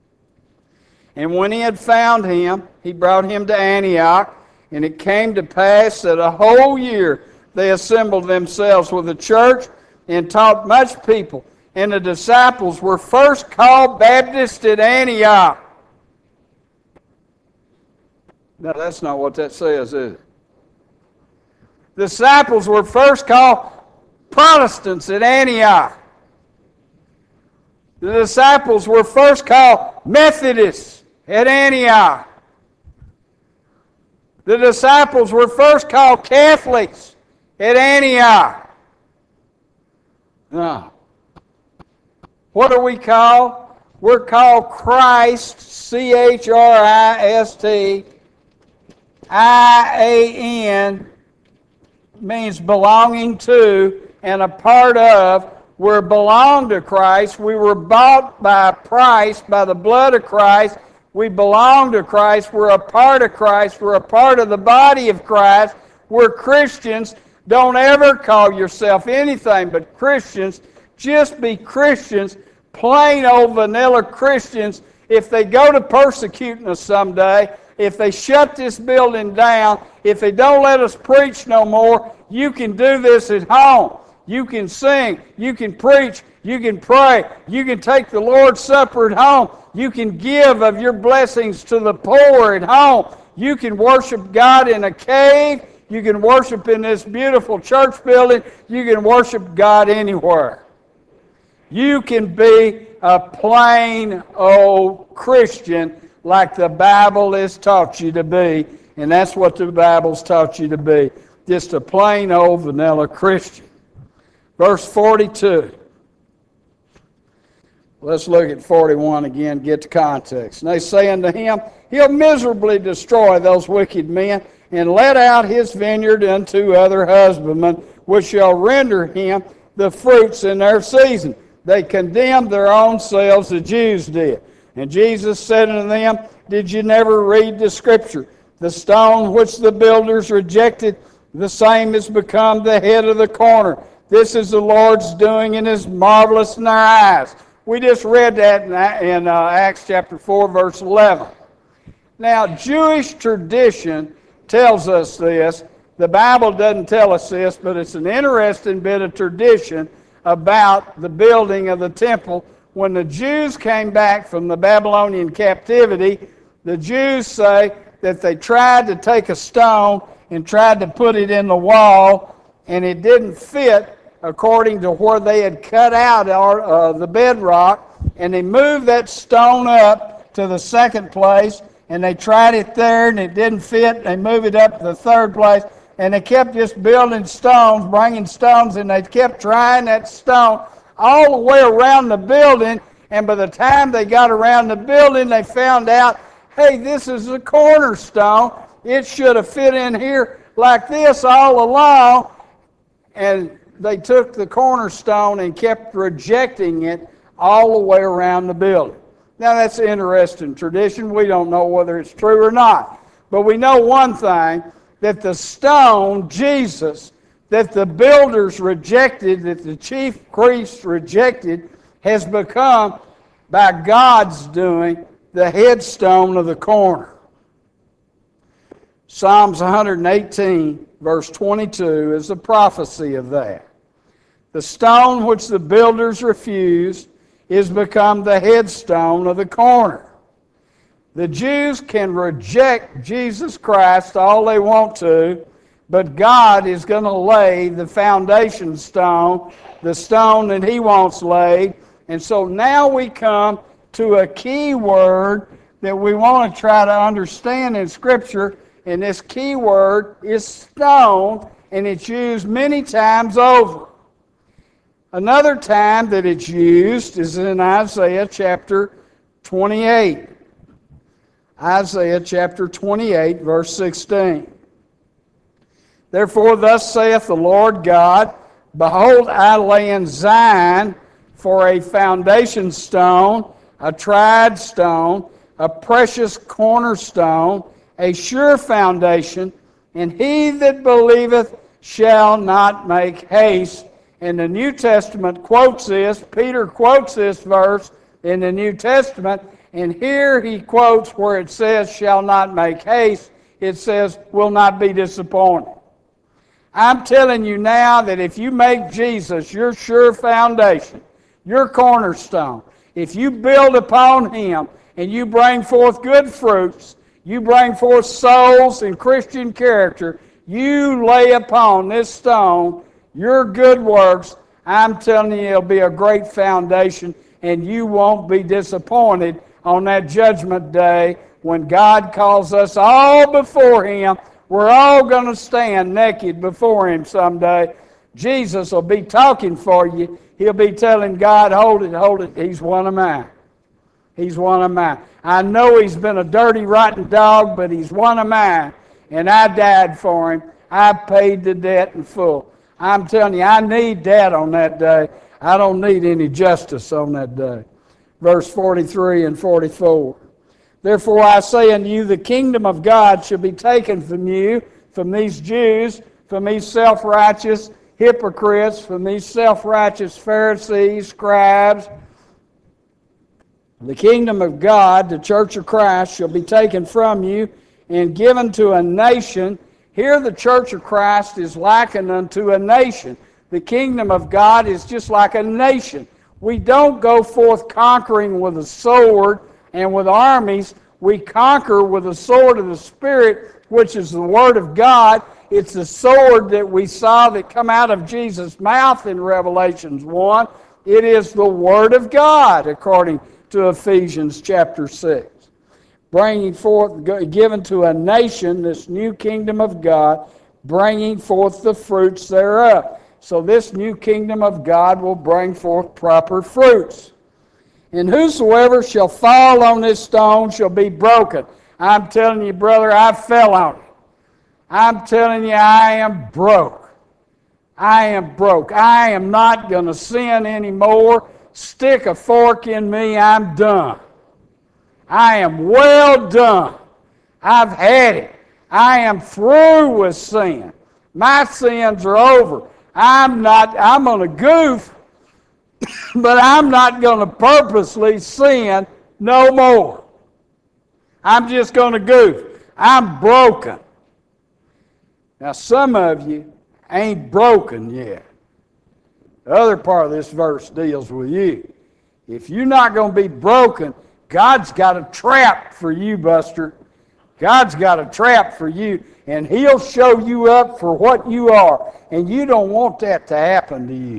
"And when he had found him, he brought him to Antioch. And it came to pass that a whole year they assembled themselves with the church and taught much people. And the disciples were first called Baptists at Antioch. No, that's not what that says, is it? The disciples were first called Protestants at Antioch. The disciples were first called Methodists at Antioch. The disciples were first called Catholics at Antioch. No. What are we called? We're called Christ, C H R I S T, I A N, means belonging to and a part of. We're belong to Christ. We were bought by a price, by the blood of Christ. We belong to Christ. We're a part of Christ. We're a part of the body of Christ. We're Christians. Don't ever call yourself anything but Christians. Just be Christians, plain old vanilla Christians. If they go to persecuting us someday, if they shut this building down, if they don't let us preach no more, you can do this at home. You can sing, you can preach, you can pray, you can take the Lord's Supper at home, you can give of your blessings to the poor at home, you can worship God in a cave, you can worship in this beautiful church building, you can worship God anywhere. You can be a plain old Christian like the Bible has taught you to be, and that's what the Bible's taught you to be, just a plain old vanilla Christian. Verse forty-two. Let's look at forty-one again, get the context. And they say unto him, he'll miserably destroy those wicked men, and let out his vineyard unto other husbandmen, which shall render him the fruits in their season. They condemned their own selves, the Jews did. And Jesus said unto them, did you never read the Scripture? The stone which the builders rejected, the same has become the head of the corner. This is the Lord's doing and is marvelous in our eyes. We just read that in, in uh, Acts chapter four, verse eleven. Now, Jewish tradition tells us this. The Bible doesn't tell us this, but it's an interesting bit of tradition about the building of the temple. When the Jews came back from the Babylonian captivity, the Jews say that they tried to take a stone and tried to put it in the wall, and it didn't fit according to where they had cut out uh, the bedrock, and they moved that stone up to the second place, and they tried it there, and it didn't fit. They moved it up to the third place, and they kept just building stones, bringing stones, and they kept trying that stone all the way around the building, and by the time they got around the building, they found out, hey, this is a cornerstone. It should have fit in here like this all along, and they took the cornerstone and kept rejecting it all the way around the building. Now, that's an interesting tradition. We don't know whether it's true or not. But we know one thing, that the stone, Jesus, that the builders rejected, that the chief priests rejected, has become, by God's doing, the headstone of the corner. Psalms one eighteen, verse twenty-two, is a prophecy of that. The stone which the builders refused is become the headstone of the corner. The Jews can reject Jesus Christ all they want to, but God is going to lay the foundation stone, the stone that He wants laid. And so now we come to a key word that we want to try to understand in Scripture, and this key word is stone, and it's used many times over. Another time that it's used is in Isaiah chapter twenty-eight. Isaiah chapter twenty-eight, verse sixteen. Therefore, thus saith the Lord God, behold, I lay in Zion for a foundation stone, a tried stone, a precious cornerstone, a sure foundation, and he that believeth shall not make haste. And the New Testament quotes this, Peter quotes this verse in the New Testament, and here he quotes where it says, shall not make haste, it says, will not be disappointed. I'm telling you now that if you make Jesus your sure foundation, your cornerstone, if you build upon Him and you bring forth good fruits, you bring forth souls and Christian character, you lay upon this stone your good works, I'm telling you it'll be a great foundation, and you won't be disappointed on that judgment day when God calls us all before Him. We're all going to stand naked before Him someday. Jesus will be talking for you. He'll be telling God, hold it, hold it. He's one of mine. He's one of mine. I know he's been a dirty, rotten dog, but he's one of mine. And I died for him. I paid the debt in full. I'm telling you, I need that on that day. I don't need any justice on that day. Verse forty-three and forty-four. Therefore I say unto you, the kingdom of God shall be taken from you, from these Jews, from these self-righteous hypocrites, from these self-righteous Pharisees, scribes. The kingdom of God, the church of Christ, shall be taken from you and given to a nation. Here the church of Christ is likened unto a nation. The kingdom of God is just like a nation. We don't go forth conquering with a sword and with armies. We conquer with the sword of the Spirit, which is the Word of God. It's the sword that we saw that come out of Jesus' mouth in Revelations one. It is the Word of God, according to Ephesians chapter six. Bringing forth, given to a nation, this new kingdom of God, bringing forth the fruits thereof. So this new kingdom of God will bring forth proper fruits. And whosoever shall fall on this stone shall be broken. I'm telling you, brother, I fell on it. I'm telling you, I am broke. I am broke. I am not going to sin anymore. Stick a fork in me, I'm done. I am well done. I've had it. I am through with sin. My sins are over. I'm not, I'm going to goof, but I'm not going to purposely sin no more. I'm just going to goof. I'm broken. Now, some of you ain't broken yet. The other part of this verse deals with you. If you're not going to be broken, God's got a trap for you, Buster. God's got a trap for you, and He'll show you up for what you are, and you don't want that to happen to you.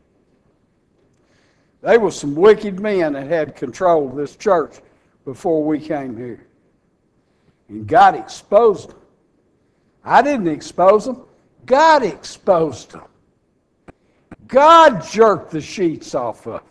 There were some wicked men that had control of this church before we came here, and God exposed them. I didn't expose them. God exposed them. God jerked the sheets off of them.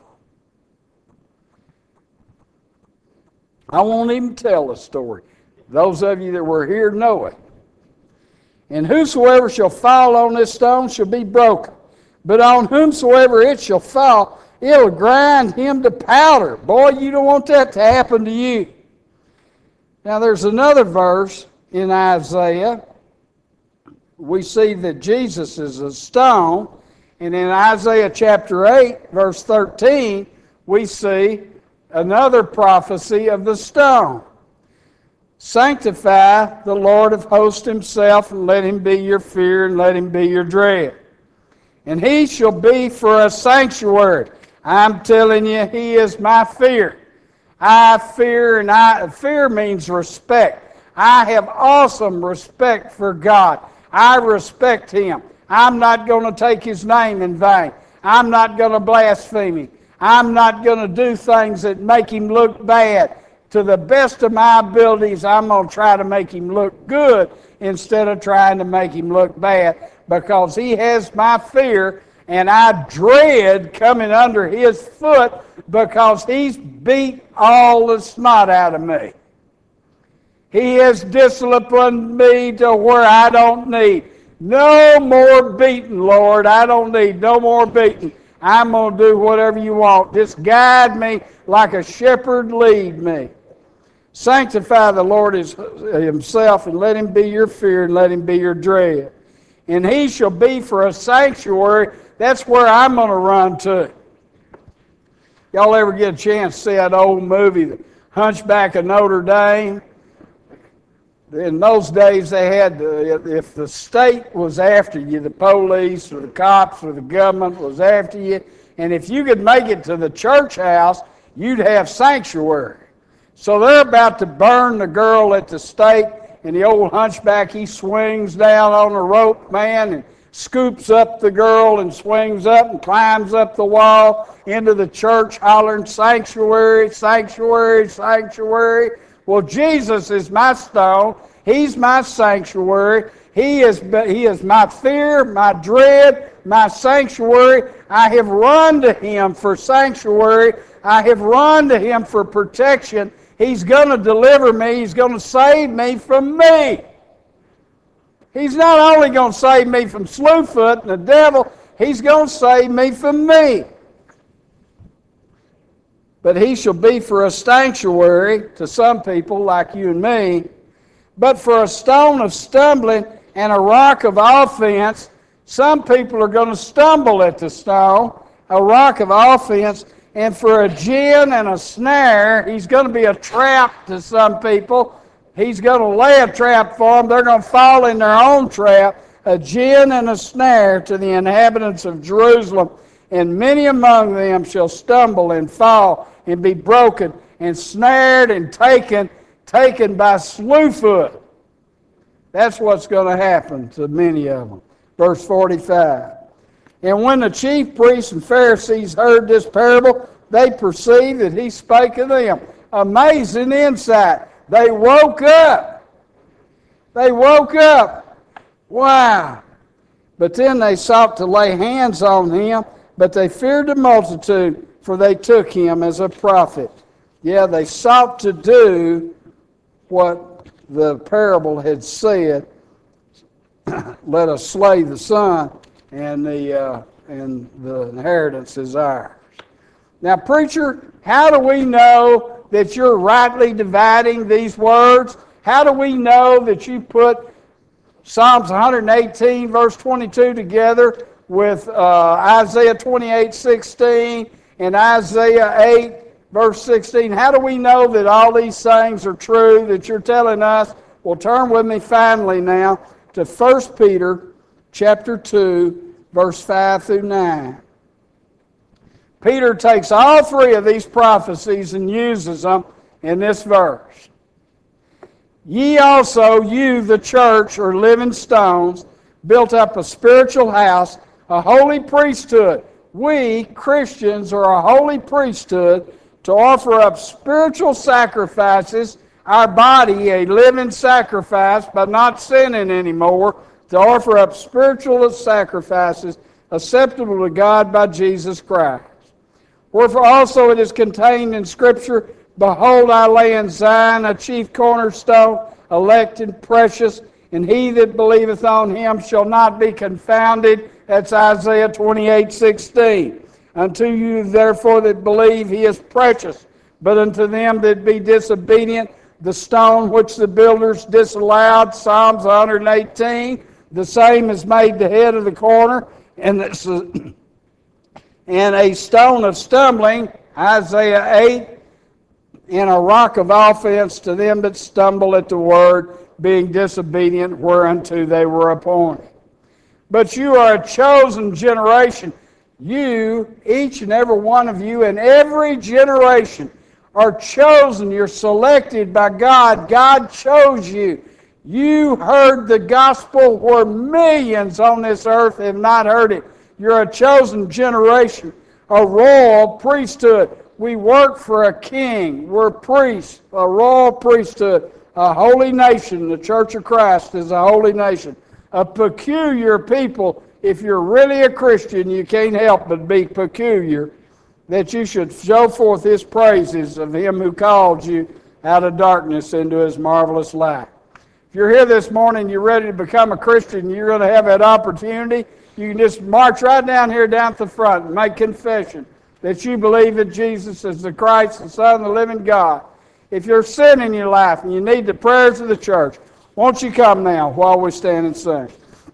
I won't even tell the story. Those of you that were here know it. And whosoever shall fall on this stone shall be broken. But on whomsoever it shall fall, it'll grind him to powder. Boy, you don't want that to happen to you. Now there's another verse in Isaiah. We see that Jesus is a stone. And in Isaiah chapter eight, verse thirteen, we see another prophecy of the stone. Sanctify the Lord of hosts Himself, and let Him be your fear, and let Him be your dread. And He shall be for a sanctuary. I'm telling you, He is my fear. I fear, and I fear means respect. I have awesome respect for God. I respect Him. I'm not going to take His name in vain. I'm not going to blaspheme Him. I'm not going to do things that make Him look bad. To the best of my abilities, I'm going to try to make Him look good instead of trying to make Him look bad, because He has my fear, and I dread coming under His foot because He's beat all the snot out of me. He has disciplined me to where I don't need. No more beating, Lord. I don't need no more beating. I'm going to do whatever you want. Just guide me like a shepherd lead me. Sanctify the Lord Himself, and let Him be your fear, and let Him be your dread. And He shall be for a sanctuary. That's where I'm going to run to. Y'all ever get a chance to see that old movie, The Hunchback of Notre Dame? In those days, they had to, if the state was after you, the police or the cops or the government was after you, and if you could make it to the church house, you'd have sanctuary. So they're about to burn the girl at the stake, and the old hunchback, he swings down on the rope, man, and scoops up the girl and swings up and climbs up the wall into the church hollering, sanctuary, sanctuary, sanctuary. Well, Jesus is my stone. He's my sanctuary. He is, he is my fear, my dread, my sanctuary. I have run to Him for sanctuary. I have run to Him for protection. He's going to deliver me. He's going to save me from me. He's not only going to save me from Slewfoot and the devil, He's going to save me from me. But He shall be for a sanctuary to some people like you and me, but for a stone of stumbling and a rock of offense. Some people are going to stumble at the stone, a rock of offense, and for a gin and a snare. He's going to be a trap to some people. He's going to lay a trap for them. They're going to fall in their own trap. A gin and a snare to the inhabitants of Jerusalem. And many among them shall stumble and fall and be broken and snared and taken, taken by Slewfoot. That's what's going to happen to many of them. Verse forty-five. And when the chief priests and Pharisees heard this parable, they perceived that He spake of them. Amazing insight. They woke up. They woke up. Wow. But then they sought to lay hands on Him, but they feared the multitude, for they took Him as a prophet. Yeah, they sought to do what the parable had said. Let us slay the son, and the uh, and the inheritance is ours. Now, preacher, how do we know that you're rightly dividing these words? How do we know that you put Psalms one eighteen, verse twenty-two together with uh, Isaiah twenty-eight, sixteen and Isaiah eight, verse sixteen? How do we know that all these things are true that you're telling us? Well, turn with me finally now to First Peter chapter two, verse five through nine. Peter takes all three of these prophecies and uses them in this verse. Ye also, you, the church, are living stones, built up a spiritual house, a holy priesthood. We, Christians, are a holy priesthood to offer up spiritual sacrifices, our body a living sacrifice, but not sinning anymore, to offer up spiritual sacrifices acceptable to God by Jesus Christ. Wherefore also it is contained in Scripture, Behold, I lay in Zion a chief cornerstone, elect and precious, and he that believeth on Him shall not be confounded. That's Isaiah twenty-eight, sixteen. Unto you therefore that believe He is precious, but unto them that be disobedient, the stone which the builders disallowed, Psalms one eighteen, the same is made the head of the corner, and this is and a stone of stumbling, Isaiah eight, and a rock of offense to them that stumble at the word, being disobedient whereunto they were appointed. But you are a chosen generation. You, each and every one of you, in every generation, are chosen. You're selected by God. God chose you. You heard the gospel where millions on this earth have not heard it. You're a chosen generation, a royal priesthood. We work for a king. We're priests, a royal priesthood, a holy nation. The Church of Christ is a holy nation. A peculiar people. If you're really a Christian, you can't help but be peculiar, that you should show forth His praises of Him who called you out of darkness into His marvelous light. If you're here this morning, you're ready to become a Christian, you're going to have that opportunity. You can just march right down here down at the front and make confession that you believe that Jesus is the Christ, the Son of the living God. If you're sin in your life and you need the prayers of the church, won't you come now while we stand and sing?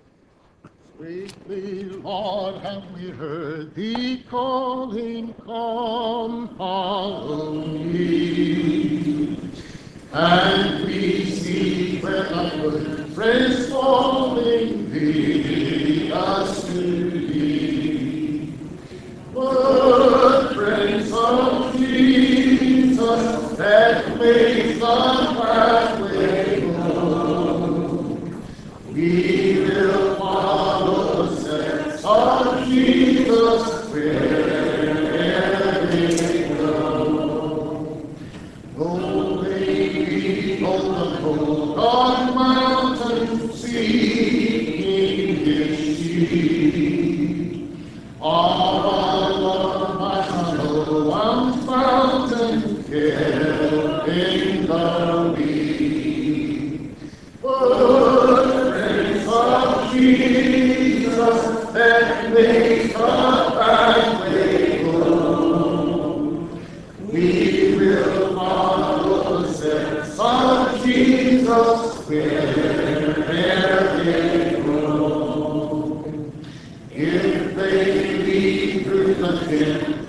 Sweetly, Lord, have we heard Thee calling, come, follow me. and we see where upward friends falling lead us to thee. But friends of Jesus, that makes the pathway known, we will follow the steps of Jesus wherever they go. Though they be on the cold on mountain, seeking his sheep, all along my tunnel one fountain kept in the weed. But friends of Jesus, that makes the pathway known, we will follow the steps of Jesus wherever they go. If they lead through the thin